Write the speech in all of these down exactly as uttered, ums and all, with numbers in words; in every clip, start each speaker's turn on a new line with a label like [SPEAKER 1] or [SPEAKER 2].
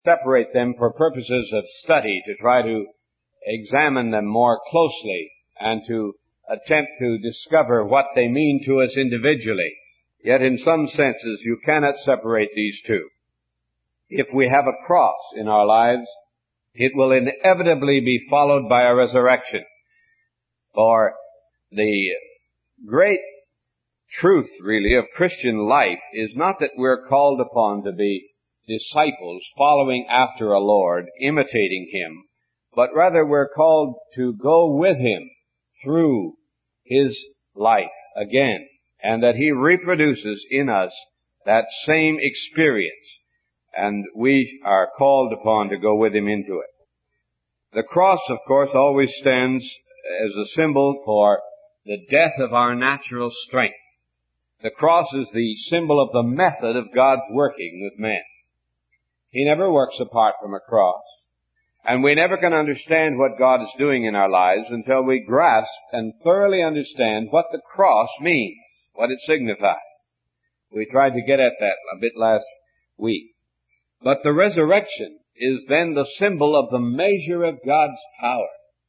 [SPEAKER 1] separate them for purposes of study, to try to examine them more closely and to attempt to discover what they mean to us individually. Yet in some senses you cannot separate these two. If we have a cross in our lives, it will inevitably be followed by a resurrection. For the great truth, really, of Christian life is not that we're called upon to be disciples following after a Lord, imitating Him, but rather we're called to go with Him through His life again, and that He reproduces in us that same experience, and we are called upon to go with Him into it. The cross, of course, always stands as a symbol for the death of our natural strength. The cross is the symbol of the method of God's working with men. He never works apart from a cross. And we never can understand what God is doing in our lives until we grasp and thoroughly understand what the cross means, what it signifies. We tried to get at that a bit last week. But the resurrection is then the symbol of the measure of God's power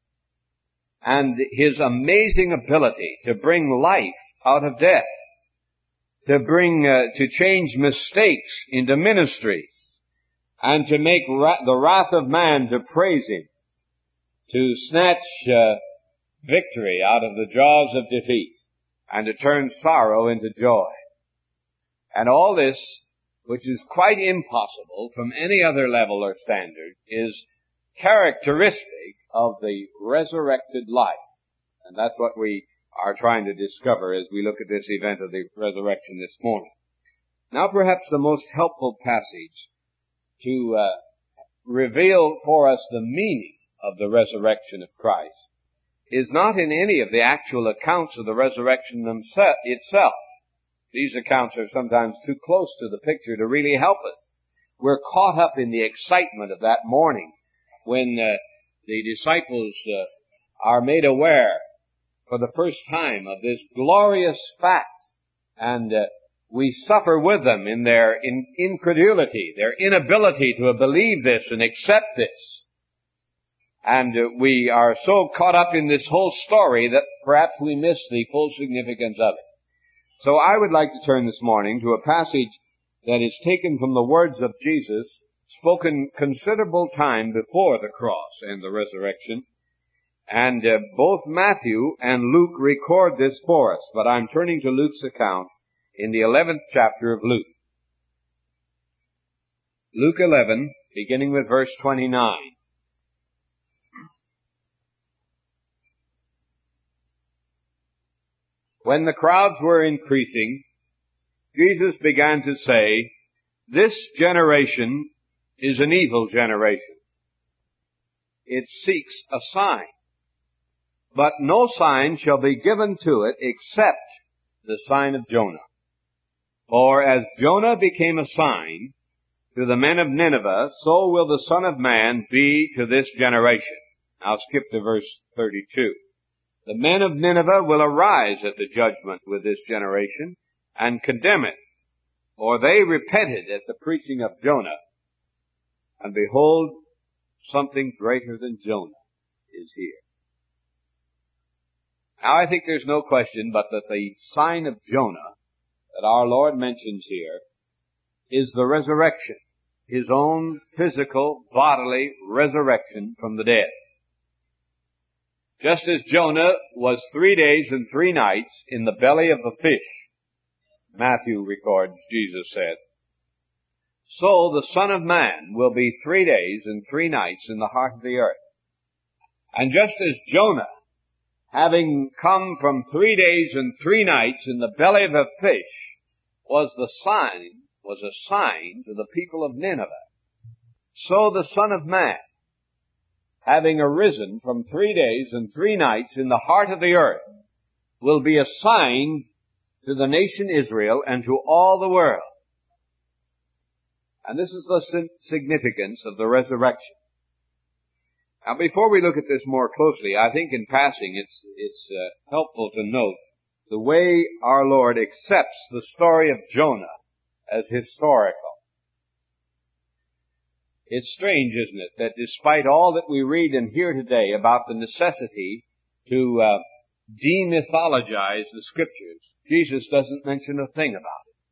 [SPEAKER 1] and His amazing ability to bring life out of death, to bring, uh, to change mistakes into ministries, and to make ra- the wrath of man to praise Him, to snatch uh, victory out of the jaws of defeat, and to turn sorrow into joy. And all this, which is quite impossible from any other level or standard, is characteristic of the resurrected life. And that's what we are trying to discover as we look at this event of the resurrection this morning. Now perhaps the most helpful passage to uh, reveal for us the meaning of the resurrection of Christ is not in any of the actual accounts of the resurrection themselves itself. These accounts are sometimes too close to the picture to really help us. We're caught up in the excitement of that morning when uh, the disciples uh, are made aware for the first time of this glorious fact, and uh, we suffer with them in their in- incredulity, their inability to believe this and accept this. And uh, we are so caught up in this whole story that perhaps we miss the full significance of it. So I would like to turn this morning to a passage that is taken from the words of Jesus, spoken considerable time before the cross and the resurrection. And uh, both Matthew and Luke record this for us, but I'm turning to Luke's account in the eleventh chapter of Luke. Luke eleven, beginning with verse twenty-nine. When the crowds were increasing, Jesus began to say, "This generation is an evil generation. It seeks a sign, but no sign shall be given to it except the sign of Jonah. For as Jonah became a sign to the men of Nineveh, so will the Son of Man be to this generation." I'll skip to verse thirty-two. "The men of Nineveh will arise at the judgment with this generation and condemn it, for they repented at the preaching of Jonah. And behold, something greater than Jonah is here." Now I think there's no question but that the sign of Jonah that our Lord mentions here is the resurrection, His own physical, bodily resurrection from the dead. Just as Jonah was three days and three nights in the belly of the fish, Matthew records, Jesus said, so the Son of Man will be three days and three nights in the heart of the earth. And just as Jonah, having come from three days and three nights in the belly of a fish, was the sign, was a sign to the people of Nineveh, so the Son of Man, having arisen from three days and three nights in the heart of the earth, will be a sign to the nation Israel and to all the world. And this is the significance of the resurrection. Now, before we look at this more closely, I think in passing it's, it's uh, helpful to note the way our Lord accepts the story of Jonah as historical. It's strange, isn't it, that despite all that we read and hear today about the necessity to uh, demythologize the Scriptures, Jesus doesn't mention a thing about it.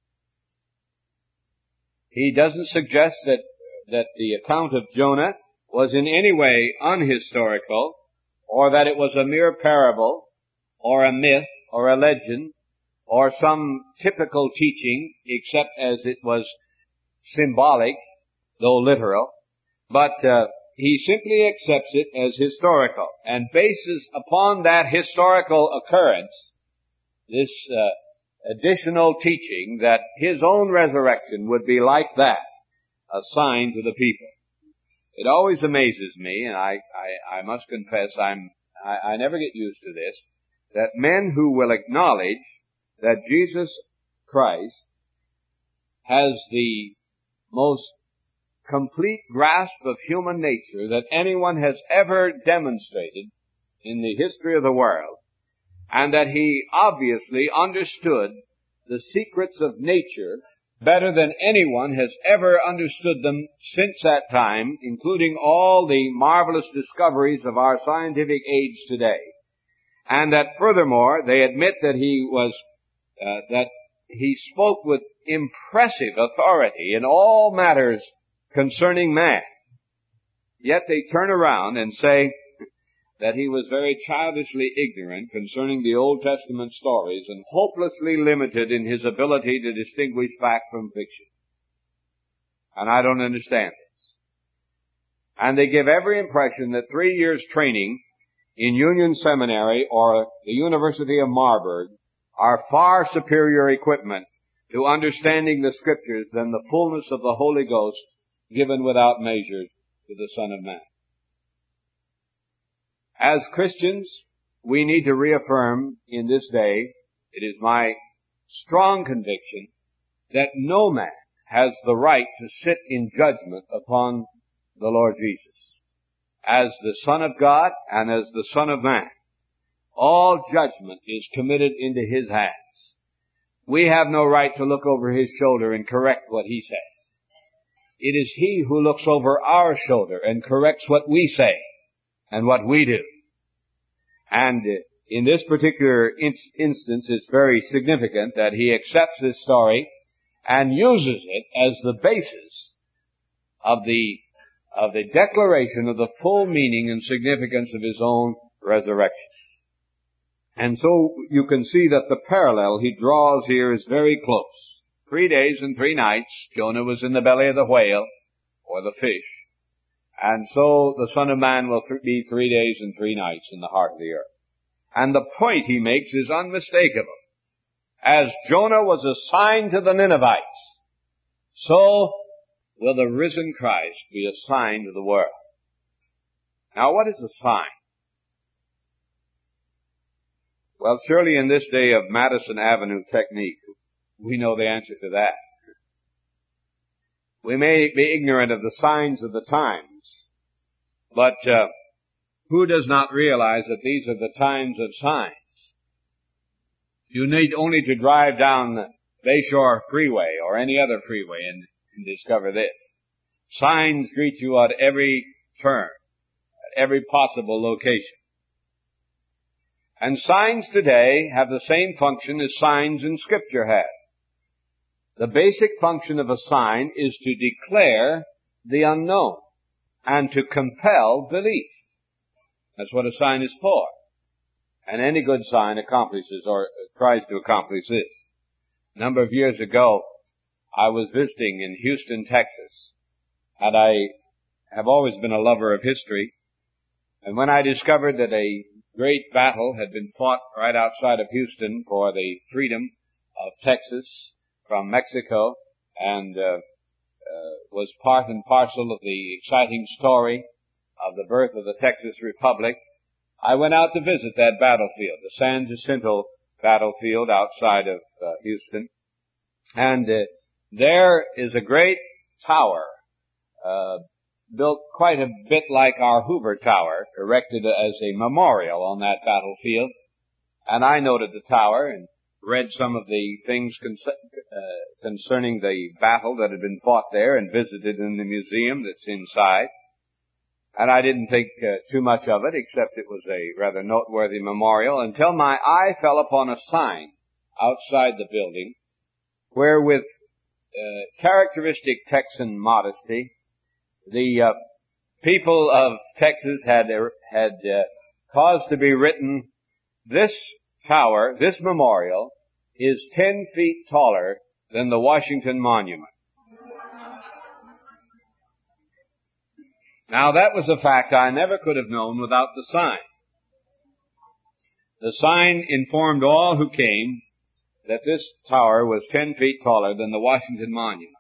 [SPEAKER 1] He doesn't suggest that, that the account of Jonah was in any way unhistorical, or that it was a mere parable, or a myth, or a legend, or some typical teaching, except as it was symbolic, though literal. But uh, he simply accepts it as historical, and bases upon that historical occurrence this uh, additional teaching that his own resurrection would be like that, a sign to the people. It always amazes me, and I, I, I must confess I'm, I, I never get used to this, that men who will acknowledge that Jesus Christ has the most complete grasp of human nature that anyone has ever demonstrated in the history of the world, and that he obviously understood the secrets of nature better than anyone has ever understood them since that time, including all the marvelous discoveries of our scientific age today. And that furthermore, they admit that he was, uh, that he spoke with impressive authority in all matters concerning man. Yet they turn around and say that he was very childishly ignorant concerning the Old Testament stories and hopelessly limited in his ability to distinguish fact from fiction. And I don't understand this. And they give every impression that three years training in Union Seminary or the University of Marburg are far superior equipment to understanding the Scriptures than the fullness of the Holy Ghost given without measure to the Son of Man. As Christians, we need to reaffirm in this day, it is my strong conviction, that no man has the right to sit in judgment upon the Lord Jesus. As the Son of God and as the Son of Man, all judgment is committed into His hands. We have no right to look over His shoulder and correct what He says. It is He who looks over our shoulder and corrects what we say and what we do. And in this particular in- instance, it's very significant that He accepts this story and uses it as the basis of the of the declaration of the full meaning and significance of His own resurrection. And so you can see that the parallel He draws here is very close. Three days and three nights, Jonah was in the belly of the whale, or the fish. And so the Son of Man will th- be three days and three nights in the heart of the earth. And the point he makes is unmistakable. As Jonah was a sign to the Ninevites, so will the risen Christ be a sign to the world. Now, what is a sign? Well, surely in this day of Madison Avenue technique, we know the answer to that. We may be ignorant of the signs of the times, but uh, who does not realize that these are the times of signs? You need only to drive down the Bayshore Freeway or any other freeway and, and discover this. Signs greet you at every turn, at every possible location. And signs today have the same function as signs in Scripture had. The basic function of a sign is to declare the unknown and to compel belief. That's what a sign is for. And any good sign accomplishes or tries to accomplish this. A number of years ago, I was visiting in Houston, Texas, and I have always been a lover of history. And when I discovered that a great battle had been fought right outside of Houston for the freedom of Texas from Mexico, and uh, uh, was part and parcel of the exciting story of the birth of the Texas Republic, I went out to visit that battlefield, the San Jacinto battlefield outside of uh, Houston. And uh, there is a great tower, uh, built quite a bit like our Hoover Tower, erected as a memorial on that battlefield. And I noted the tower, and read some of the things con- uh, concerning the battle that had been fought there and visited in the museum that's inside. And I didn't think uh, too much of it, except it was a rather noteworthy memorial, until my eye fell upon a sign outside the building where, with uh, characteristic Texan modesty, the uh, people of Texas had had uh, caused to be written, "This tower, this memorial, is ten feet taller than the Washington Monument." Now that was a fact I never could have known without the sign. The sign informed all who came that this tower was ten feet taller than the Washington Monument.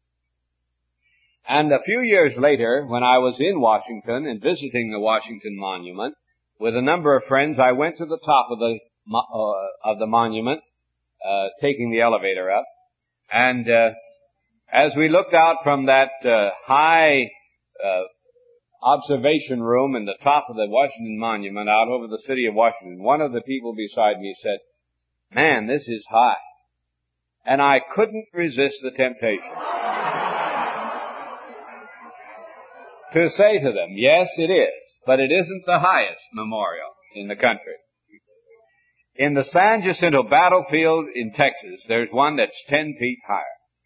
[SPEAKER 1] And a few years later, when I was in Washington and visiting the Washington Monument with a number of friends, I went to the top of the uh, of the monument, uh, taking the elevator up, and uh, as we looked out from that uh, high uh, observation room in the top of the Washington Monument out over the city of Washington, one of the people beside me said, "Man, this is high." And I couldn't resist the temptation to say to them, "Yes, it is, but it isn't the highest memorial in the country. In the San Jacinto battlefield in Texas, there's one that's ten feet higher."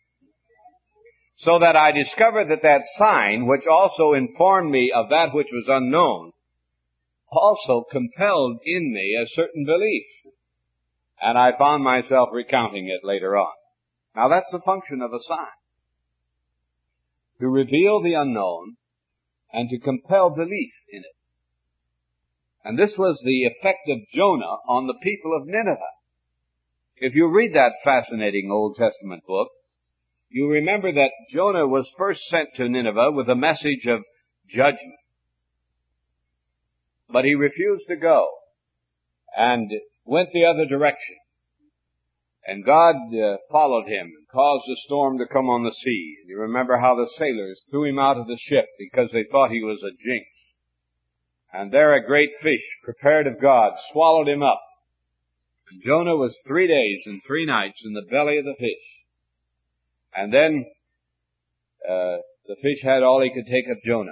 [SPEAKER 1] So that I discovered that that sign, which also informed me of that which was unknown, also compelled in me a certain belief. And I found myself recounting it later on. Now that's the function of a sign. To reveal the unknown and to compel belief in it. And this was the effect of Jonah on the people of Nineveh. If you read that fascinating Old Testament book, you remember that Jonah was first sent to Nineveh with a message of judgment. But he refused to go and went the other direction. And God uh, followed him and caused a storm to come on the sea. And you remember how the sailors threw him out of the ship because they thought he was a jinx. And there a great fish, prepared of God, swallowed him up. And Jonah was three days and three nights in the belly of the fish. And then uh, the fish had all he could take of Jonah.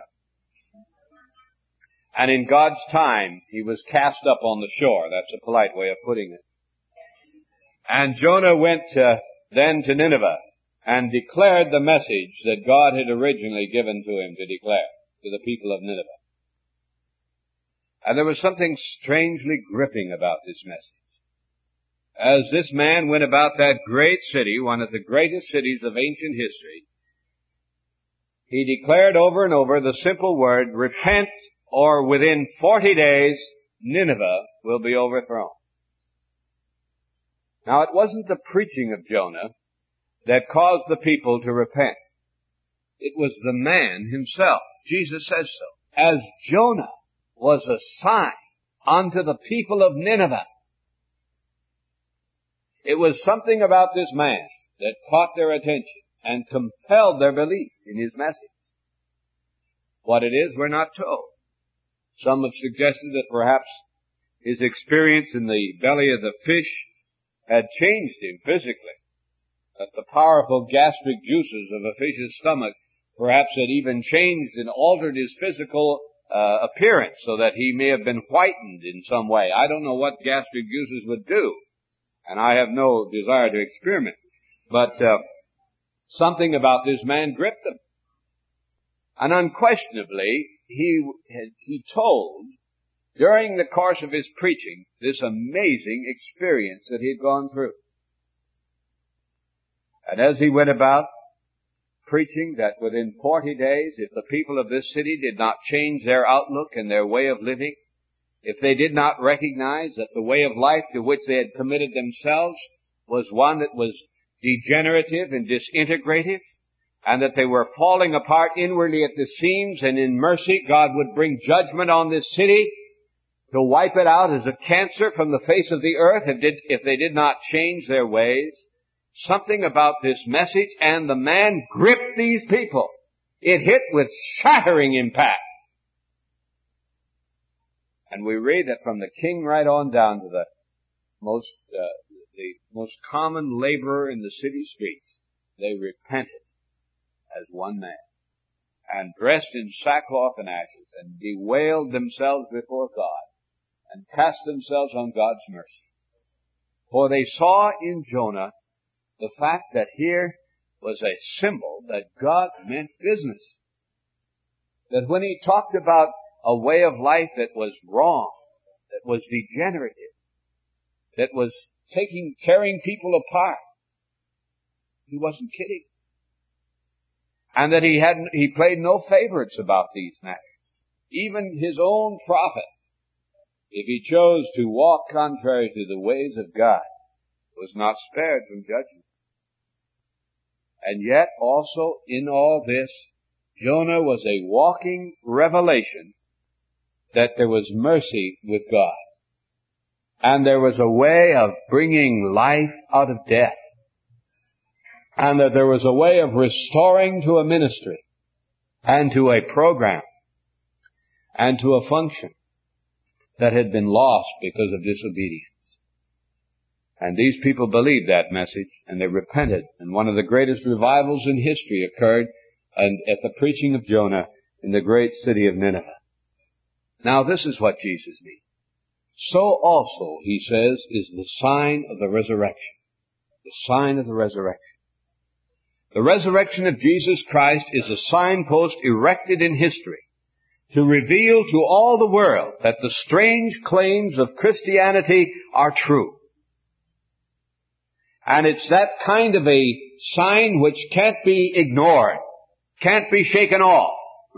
[SPEAKER 1] And in God's time, he was cast up on the shore. That's a polite way of putting it. And Jonah went uh, then to Nineveh and declared the message that God had originally given to him to declare to the people of Nineveh. And there was something strangely gripping about this message. As this man went about that great city, one of the greatest cities of ancient history, he declared over and over the simple word, "Repent, or within forty days, Nineveh will be overthrown." Now, it wasn't the preaching of Jonah that caused the people to repent. It was the man himself. Jesus says so. As Jonah was a sign unto the people of Nineveh, it was something about this man that caught their attention and compelled their belief in his message. What it is, we're not told. Some have suggested that perhaps his experience in the belly of the fish had changed him physically, that the powerful gastric juices of a fish's stomach perhaps had even changed and altered his physical uh, appearance so that he may have been whitened in some way. I don't know what gastric juices would do, and I have no desire to experiment. But uh, something about this man gripped them. And unquestionably, he he told, during the course of his preaching, this amazing experience that he'd gone through. And as he went about preaching that within forty days, if the people of this city did not change their outlook and their way of living, if they did not recognize that the way of life to which they had committed themselves was one that was degenerative and disintegrative, and that they were falling apart inwardly at the seams, and in mercy God would bring judgment on this city to wipe it out as a cancer from the face of the earth if, did, if they did not change their ways. Something about this message, and the man gripped these people. It hit with shattering impact. And we read that from the king right on down to the most, uh, the most common laborer in the city streets, they repented as one man, and dressed in sackcloth and ashes, and bewailed themselves before God, and cast themselves on God's mercy. For they saw in Jonah the fact that here was a symbol that God meant business. That when he talked about a way of life that was wrong, that was degenerative, that was taking, tearing people apart, he wasn't kidding. And that he hadn't, he played no favorites about these matters. Even his own prophet, if he chose to walk contrary to the ways of God, was not spared from judgment. And yet also in all this, Jonah was a walking revelation that there was mercy with God. And there was a way of bringing life out of death. And that there was a way of restoring to a ministry and to a program and to a function that had been lost because of disobedience. And these people believed that message, and they repented. And one of the greatest revivals in history occurred and at the preaching of Jonah in the great city of Nineveh. Now this is what Jesus means. So also, he says, is the sign of the resurrection. The sign of the resurrection. The resurrection of Jesus Christ is a signpost erected in history to reveal to all the world that the strange claims of Christianity are true. And it's that kind of a sign which can't be ignored, can't be shaken off,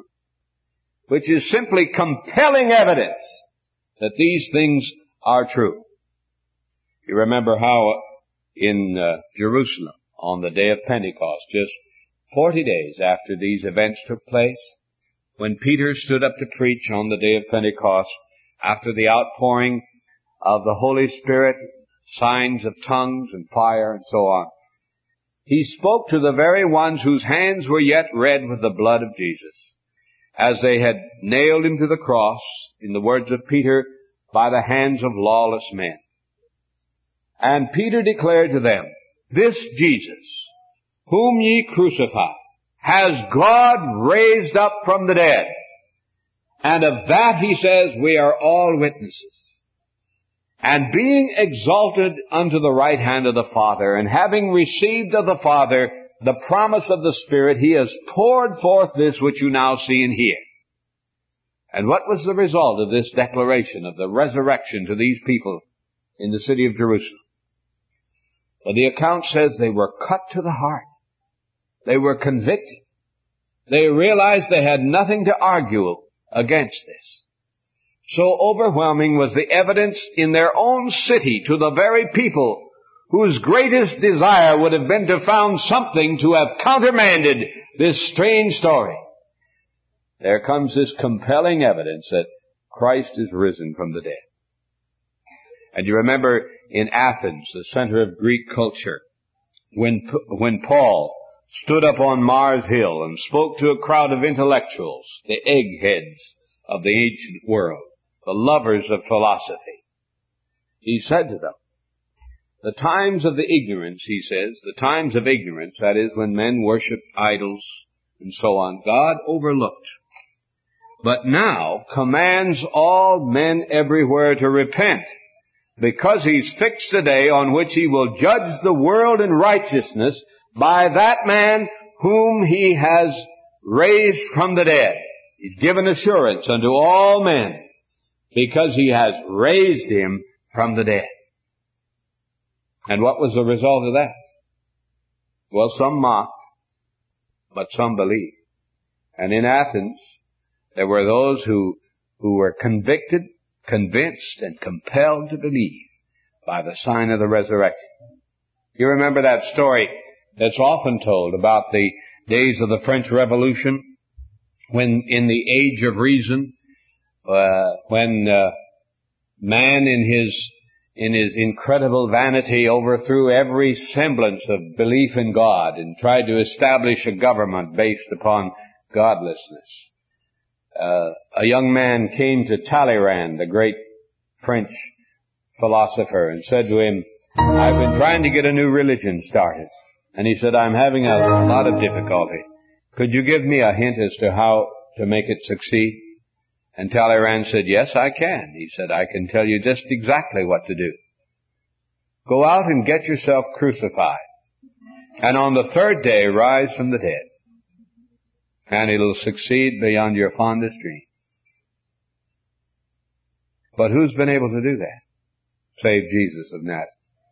[SPEAKER 1] which is simply compelling evidence that these things are true. You remember how in uh, Jerusalem on the day of Pentecost, just forty days after these events took place, when Peter stood up to preach on the day of Pentecost, after the outpouring of the Holy Spirit, signs of tongues and fire and so on, he spoke to the very ones whose hands were yet red with the blood of Jesus, as they had nailed him to the cross, in the words of Peter, by the hands of lawless men. And Peter declared to them, this Jesus, whom ye crucified, has God raised up from the dead. And of that, he says, we are all witnesses. And being exalted unto the right hand of the Father, and having received of the Father the promise of the Spirit, he has poured forth this which you now see and hear. And what was the result of this declaration of the resurrection to these people in the city of Jerusalem? Well, the account says they were cut to the heart. They were convicted. They realized they had nothing to argue against this. So overwhelming was the evidence in their own city to the very people whose greatest desire would have been to found something to have countermanded this strange story. There comes this compelling evidence that Christ is risen from the dead. And you remember in Athens, the center of Greek culture, when, when Paul stood up on Mars Hill and spoke to a crowd of intellectuals, the eggheads of the ancient world, the lovers of philosophy, he said to them, the times of the ignorance, he says, the times of ignorance, that is when men worship idols and so on, God overlooked. But now commands all men everywhere to repent, because he's fixed a day on which he will judge the world in righteousness by that man whom he has raised from the dead. He's given assurance unto all men, because he has raised him from the dead. And what was the result of that? Well, some mocked, but some believed. And in Athens, there were those who, who were convicted, convinced, and compelled to believe by the sign of the resurrection. You remember that story that's often told about the days of the French Revolution, when in the age of reason, uh, when uh, man in his in his incredible vanity overthrew every semblance of belief in God and tried to establish a government based upon godlessness. Uh, a young man came to Talleyrand, the great French philosopher, and said to him, I've been trying to get a new religion started. And he said, I'm having a lot of difficulty. Could you give me a hint as to how to make it succeed? And Talleyrand said, yes, I can. He said, I can tell you just exactly what to do. Go out and get yourself crucified. And on the third day, rise from the dead. And it'll succeed beyond your fondest dream. But who's been able to do that? Save Jesus of Nazareth.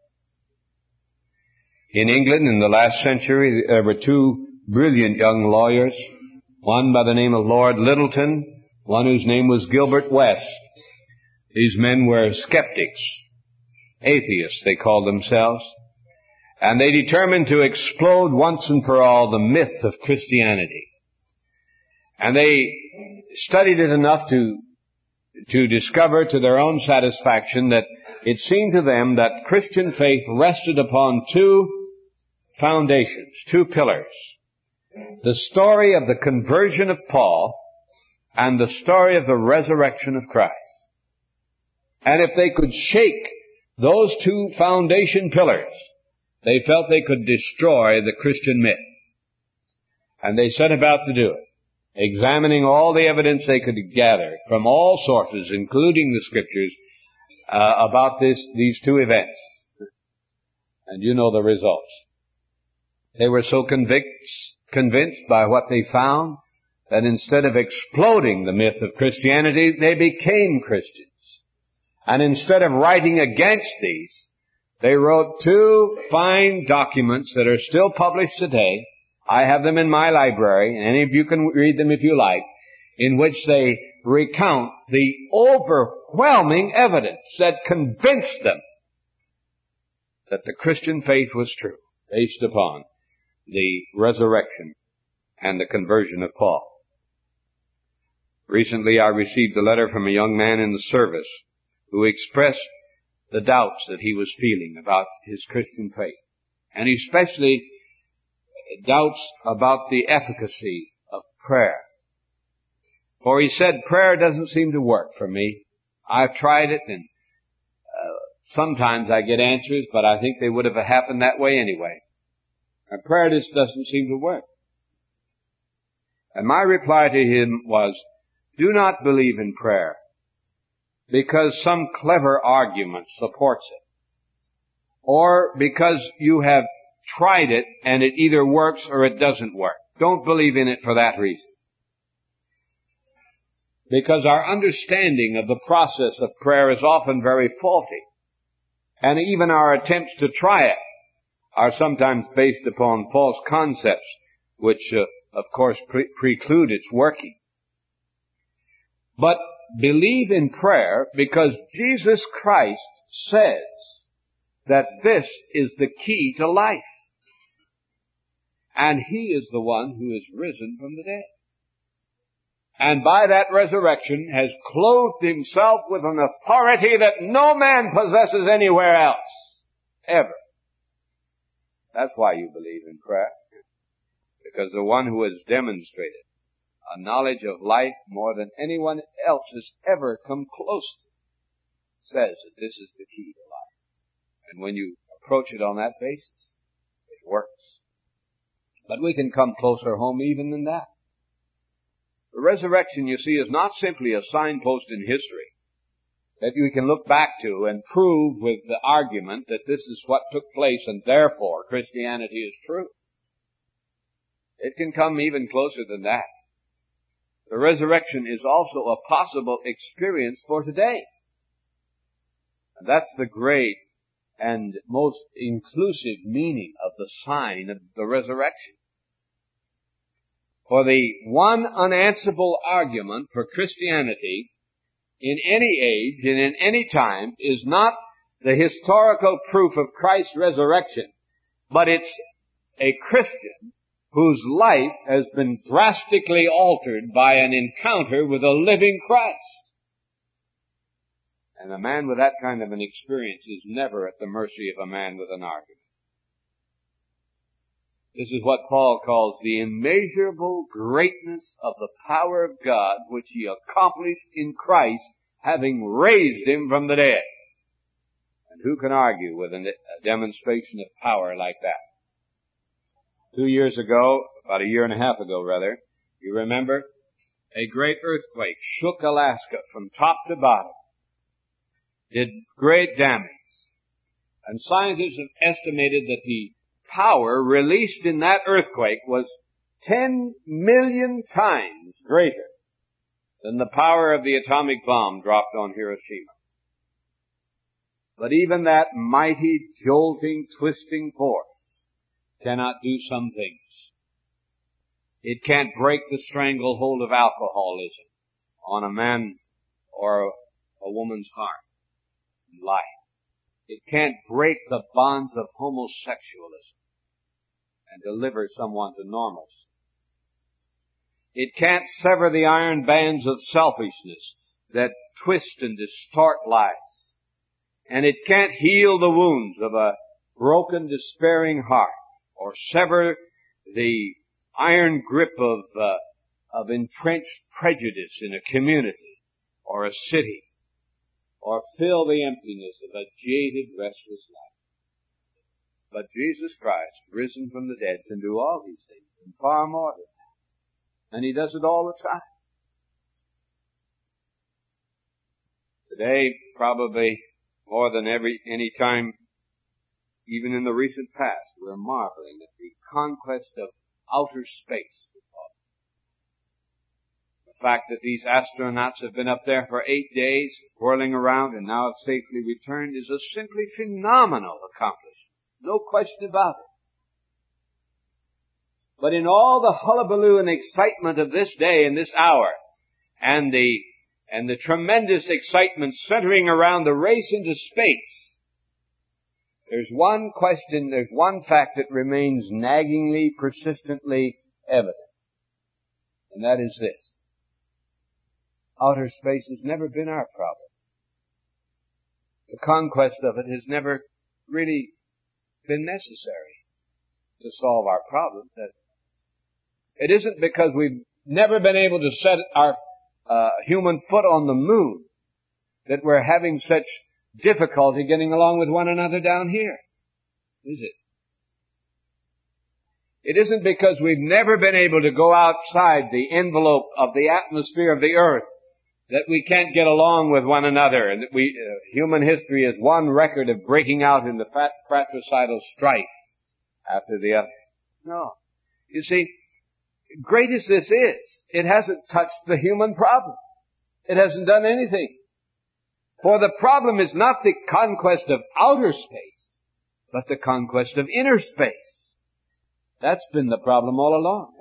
[SPEAKER 1] In England, in the last century, there were two brilliant young lawyers, one by the name of Lord Lyttelton, one whose name was Gilbert West. These men were skeptics, atheists they called themselves, and they determined to explode once and for all the myth of Christianity. And they studied it enough to to discover to their own satisfaction that it seemed to them that Christian faith rested upon two foundations, two pillars. The story of the conversion of Paul and the story of the resurrection of Christ. And if they could shake those two foundation pillars, they felt they could destroy the Christian myth. And they set about to do it, examining all the evidence they could gather from all sources, including the Scriptures, uh, about this, these two events. And you know the results. They were so convinced, convinced by what they found that instead of exploding the myth of Christianity, they became Christians. And instead of writing against these, they wrote two fine documents that are still published today. I have them in my library, and any of you can read them if you like, in which they recount the overwhelming evidence that convinced them that the Christian faith was true, based upon the resurrection and the conversion of Paul. Recently I received a letter from a young man in the service who expressed the doubts that he was feeling about his Christian faith, and especially doubts about the efficacy of prayer. For he said, prayer doesn't seem to work for me. I've tried it, and uh, sometimes I get answers, but I think they would have happened that way anyway. And prayer just doesn't seem to work. And my reply to him was, do not believe in prayer because some clever argument supports it, or because you have tried it and it either works or it doesn't work. Don't believe in it for that reason. Because our understanding of the process of prayer is often very faulty. And even our attempts to try it are sometimes based upon false concepts, which, uh, of course, pre- preclude its working. But believe in prayer because Jesus Christ says that this is the key to life. And He is the one who is risen from the dead. And by that resurrection has clothed Himself with an authority that no man possesses anywhere else, ever. That's why you believe in prayer. Because the one who has demonstrated a knowledge of life more than anyone else has ever come close to says that this is the key to life. And when you approach it on that basis, it works. But we can come closer home even than that. The resurrection, you see, is not simply a signpost in history that we can look back to and prove with the argument that this is what took place and therefore Christianity is true. It can come even closer than that. The resurrection is also a possible experience for today. And that's the great and most inclusive meaning of the sign of the resurrection. For the one unanswerable argument for Christianity in any age and in any time is not the historical proof of Christ's resurrection, but it's a Christian whose life has been drastically altered by an encounter with a living Christ. And a man with that kind of an experience is never at the mercy of a man with an argument. This is what Paul calls the immeasurable greatness of the power of God, which He accomplished in Christ, having raised Him from the dead. And Who can argue with a demonstration of power like that? Two years ago, about a year and a half ago rather, you remember, a great earthquake shook Alaska from top to bottom, did great damage. And scientists have estimated that the power released in that earthquake was ten million times greater than the power of the atomic bomb dropped on Hiroshima. But even that mighty, jolting, twisting force cannot do some things. It can't break the stranglehold of alcoholism on a man or a woman's heart and life. It can't break the bonds of homosexualism and deliver someone to normalcy. It can't sever the iron bands of selfishness that twist and distort lives. And it can't heal the wounds of a broken, despairing heart or sever the iron grip of uh, of entrenched prejudice in a community or a city, or fill the emptiness of a jaded, restless life. But Jesus Christ, risen from the dead, can do all these things and far more than that. And He does it all the time. Today, probably more than every any time, even in the recent past, we're marveling at the conquest of outer space. The fact that these astronauts have been up there for eight days, whirling around, and now have safely returned is a simply phenomenal accomplishment. No question about it. But in all the hullabaloo and excitement of this day and this hour, and the and the tremendous excitement centering around the race into space, there's one question, there's one fact that remains naggingly, persistently evident. And that is this. Outer space has never been our problem. The conquest of it has never really been necessary to solve our problem. It isn't because we've never been able to set our uh, human foot on the moon that we're having such difficulty getting along with one another down here, is it? It isn't because we've never been able to go outside the envelope of the atmosphere of the earth that we can't get along with one another, and that we, uh, human history is one record of breaking out into fat, fratricidal strife after the other. No. You see, great as this is, it hasn't touched the human problem. It hasn't done anything. For the problem is not the conquest of outer space, but the conquest of inner space. That's been the problem all along.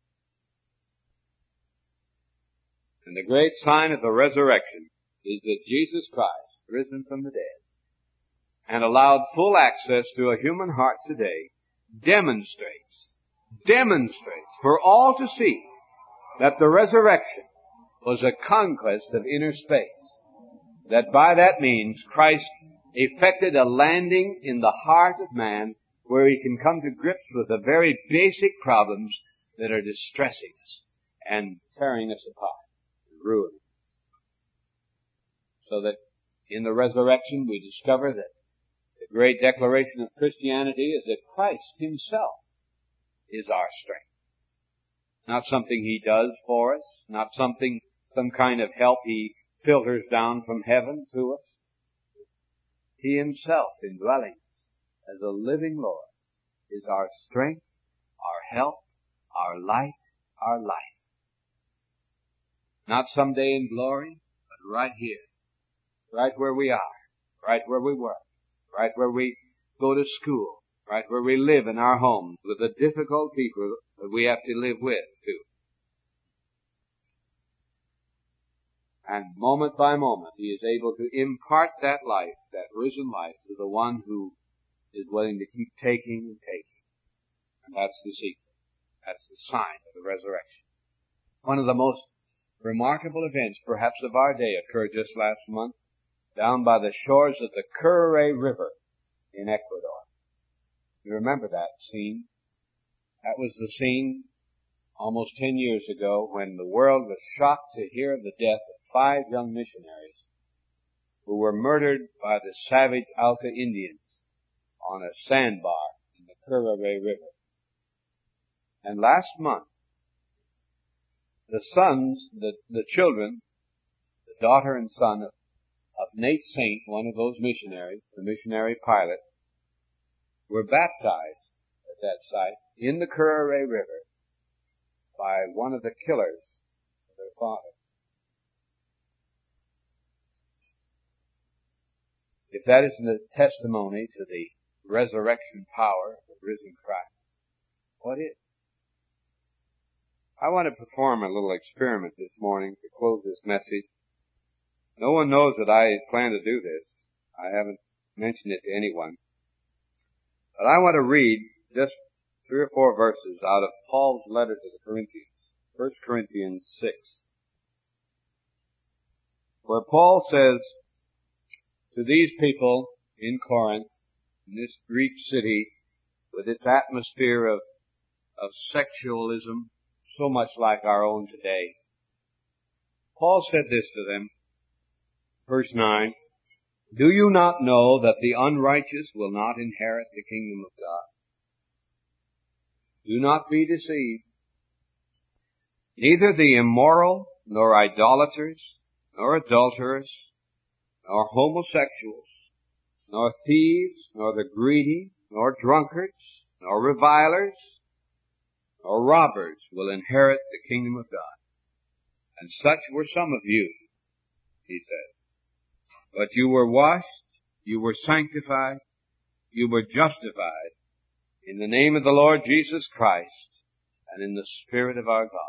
[SPEAKER 1] And the great sign of the resurrection is that Jesus Christ, risen from the dead, and allowed full access to a human heart today, demonstrates, demonstrates for all to see that the resurrection was a conquest of inner space. That by that means Christ effected a landing in the heart of man where he can come to grips with the very basic problems that are distressing us and tearing us apart and ruining us. So that in the resurrection we discover that the great declaration of Christianity is that Christ himself is our strength. Not something he does for us, not something, some kind of help he filters down from heaven to us. He himself, indwelling us as a living Lord, is our strength, our help, our light, our life. Not someday in glory, but right here, right where we are, right where we work, right where we go to school, right where we live in our homes with the difficult people that we have to live with too. And moment by moment, he is able to impart that life, that risen life, to the one who is willing to keep taking and taking. And that's the secret. That's the sign of the resurrection. One of the most remarkable events, perhaps of our day, occurred just last month down by the shores of the Curare River in Ecuador. You remember that scene? That was the scene almost ten years ago when the world was shocked to hear of the death of five young missionaries who were murdered by the savage Auca Indians on a sandbar in the Curaray River. And last month, the sons, the, the children, the daughter and son of, of Nate Saint, one of those missionaries, the missionary pilot, were baptized at that site in the Curaray River by one of the killers of their father. If that isn't a testimony to the resurrection power of the risen Christ, what is? I want to perform a little experiment this morning to close this message. No one knows that I plan to do this. I haven't mentioned it to anyone. But I want to read just three or four verses out of Paul's letter to the Corinthians, First Corinthians six, where Paul says to these people in Corinth, in this Greek city, with its atmosphere of, of sexualism, so much like our own today, Paul said this to them, verse nine, "Do you not know that the unrighteous will not inherit the kingdom of God? Do not be deceived. Neither the immoral, nor idolaters, nor adulterers, nor homosexuals, nor thieves, nor the greedy, nor drunkards, nor revilers, nor robbers will inherit the kingdom of God. And such were some of you," he says. "But you were washed, you were sanctified, you were justified in the name of the Lord Jesus Christ and in the Spirit of our God."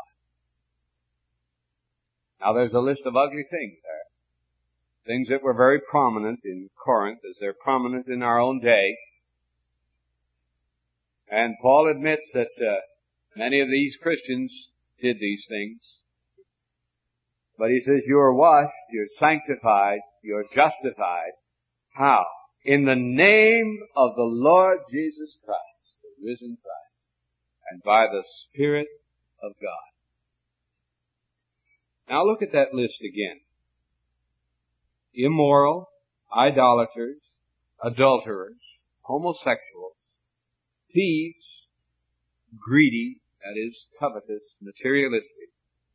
[SPEAKER 1] Now there's a list of ugly things there. Things that were very prominent in Corinth as they're prominent in our own day. And Paul admits that uh, many of these Christians did these things. But he says, you're washed, you're sanctified, you're justified. How? In the name of the Lord Jesus Christ, the risen Christ, and by the Spirit of God. Now look at that list again. Immoral, idolaters, adulterers, homosexuals, thieves, greedy, that is, covetous, materialistic,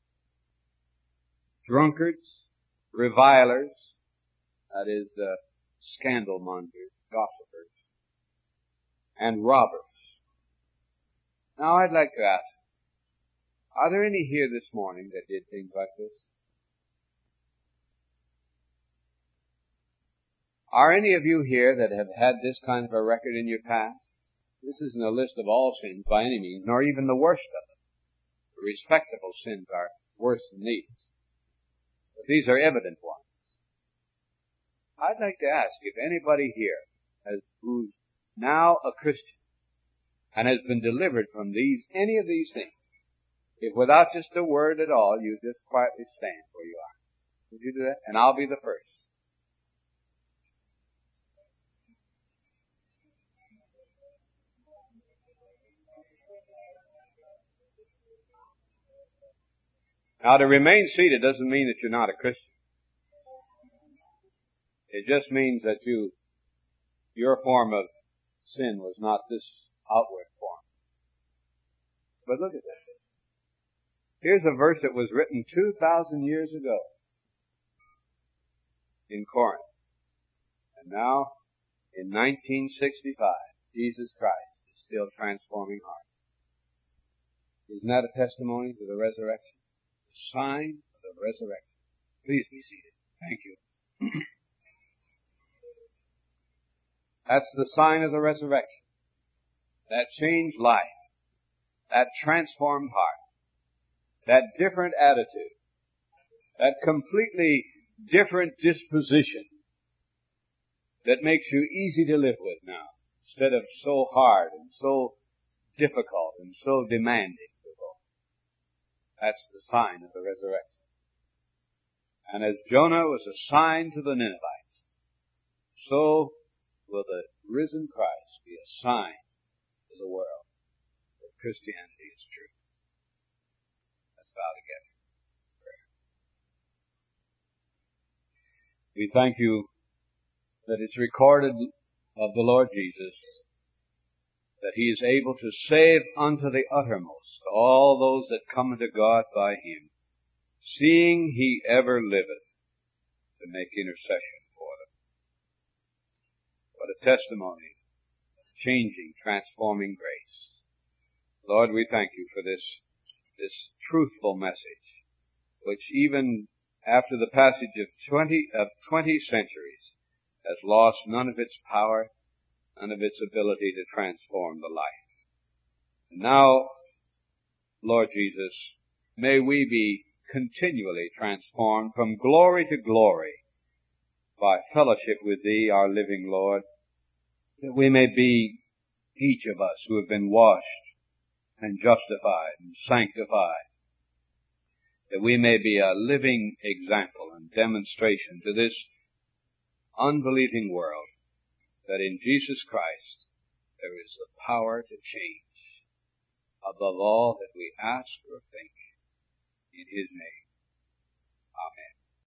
[SPEAKER 1] drunkards, revilers, that is, uh, scandal mongers, gossipers, and robbers. Now I'd like to ask, are there any here this morning that did things like this? Are any of you here that have had this kind of a record in your past? This isn't a list of all sins by any means, nor even the worst of them. The respectable sins are worse than these. But these are evident ones. I'd like to ask if anybody here has, who's now a Christian and has been delivered from these, any of these things, if without just a word at all, you just quietly stand where you are. Would you do that? And I'll be the first. Now, to remain seated doesn't mean that you're not a Christian. It just means that you, your form of sin was not this outward form. But look at this. Here's a verse that was written two thousand years ago in Corinth. And now, in nineteen sixty-five, Jesus Christ is still transforming hearts. Isn't that a testimony to the resurrection? The sign of the resurrection. Please be seated. Thank you. That's the sign of the resurrection. That changed life. That transformed heart. That different attitude. That completely different disposition that makes you easy to live with now, instead of so hard and so difficult and so demanding. That's the sign of the resurrection. And as Jonah was a sign to the Ninevites, so will the risen Christ be a sign to the world that Christianity is true. Let's bow together in prayer. We thank you, that it's recorded of the Lord Jesus that he is able to save unto the uttermost all those that come unto God by him, seeing he ever liveth to make intercession for them. What a testimony of changing, transforming grace. Lord, we thank you for this, this truthful message, which even after the passage of twenty, of twenty centuries has lost none of its power, none of its ability to transform the life. And now, Lord Jesus, may we be continually transformed from glory to glory by fellowship with thee, our living Lord, that we may be, each of us who have been washed and justified and sanctified, that we may be a living example and demonstration to this unbelieving world that in Jesus Christ there is the power to change above all that we ask or think, in his name.